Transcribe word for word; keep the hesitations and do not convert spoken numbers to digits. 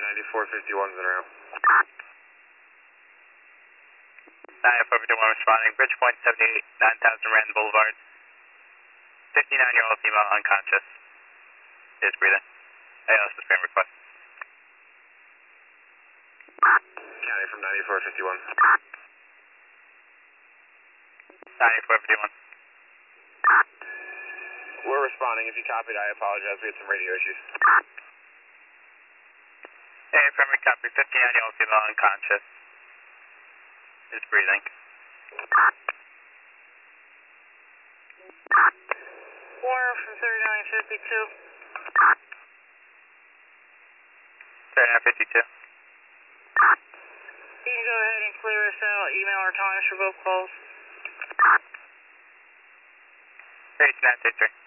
ninety-four fifty-one's in around. ninety-four fifty-one responding, Bridge Point seventy-eight, nine thousand Rand Boulevard. fifty-nine-year-old female unconscious. Is breathing. A L S is frame request. County from ninety-four fifty-one. ninety-four fifty-one. We're responding. If you copied, I apologize. We had some radio issues. Hey, primary copy. fifty-nine-year-old female unconscious. Is breathing. Warner from thirty-nine fifty-two. thirty-nine fifty-two. You can go ahead and clear us out. Email or time for both calls. thirty-nine fifty-three.